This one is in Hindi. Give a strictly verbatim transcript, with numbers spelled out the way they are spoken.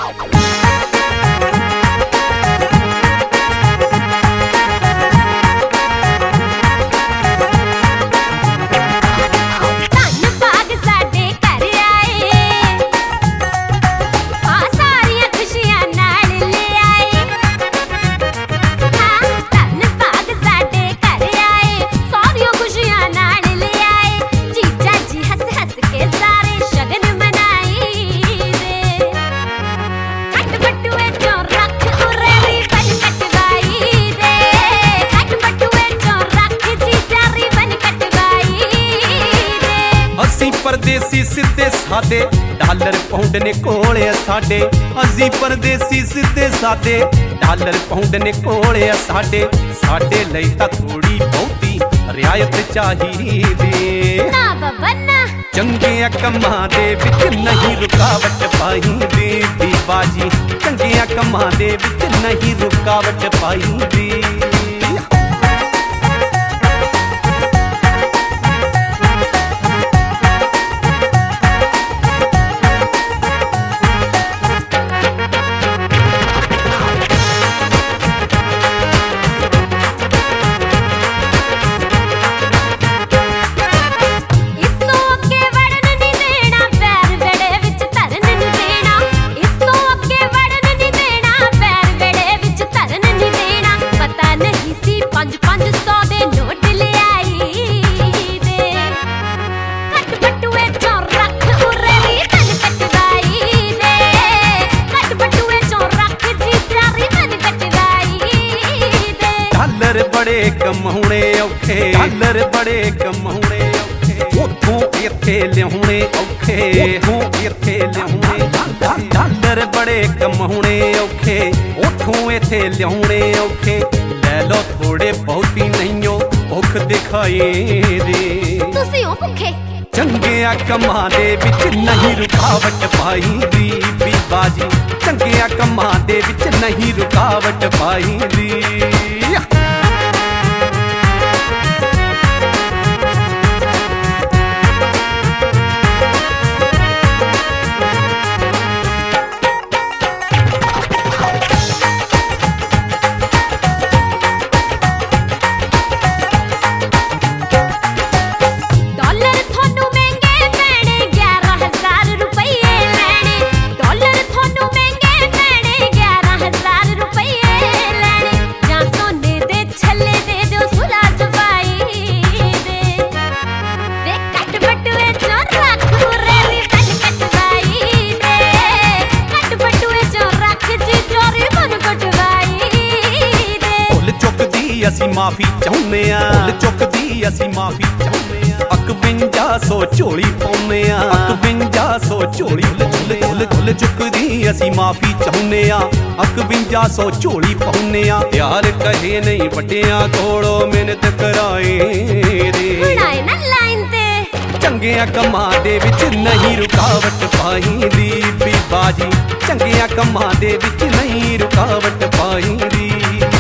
परदेसी सिद्धे सादे डालर पाउंड ने कोले साडे। असी परदेसी सिद्धे सादे डालर पाउंड ने कोले साडे। साडे लई तां थोड़ी बहुती रियायत चाहिदी ना बाबा ना। चंगियां कम्मां दे विच नहीं रुकावट पाईंदी बाजी। चंगियां कम्मां दे विच नहीं रुकावट पाईंदी। बड़े कमाउणे औखे डॉलर बड़े कमाउणे औखे। उथों इत्थे लियाउणे औखे उथों इत्थे लियाउणे। डॉलर बड़े कमाउणे औखे उथों इत्थे लियाउणे औखे। लै लो थोड़े बहुती नहींओ भुख दिखाई दे तुसीं ओ भुखे। चंगियां कम्मां दे विच नहीं रुकावट पाईंदी बाजी। चंगियां कम्मां दे विच नहीं रुकावट पाईंदी। असी माफी चाहुंदे आ भुल चुकदी असी माफी चाहुंदे आ। इकवंजा सौ झोली पाउंदे आ इकवंजा सौ झोली भुल भुल चुकदी असी माफी चाहुंदे आ। इकवंजा सौ झोली पाउंदे आ। प्यार कहे नहीं वड्डियां कोलों मेहनत कराए दे हुणाए ना लाइन ते। चंगियां कम्मां दे विच नहीं रुकावट पाईंदी बाजी। चंगियां कम्मां दे विच नहीं रुकावट पाईंदी।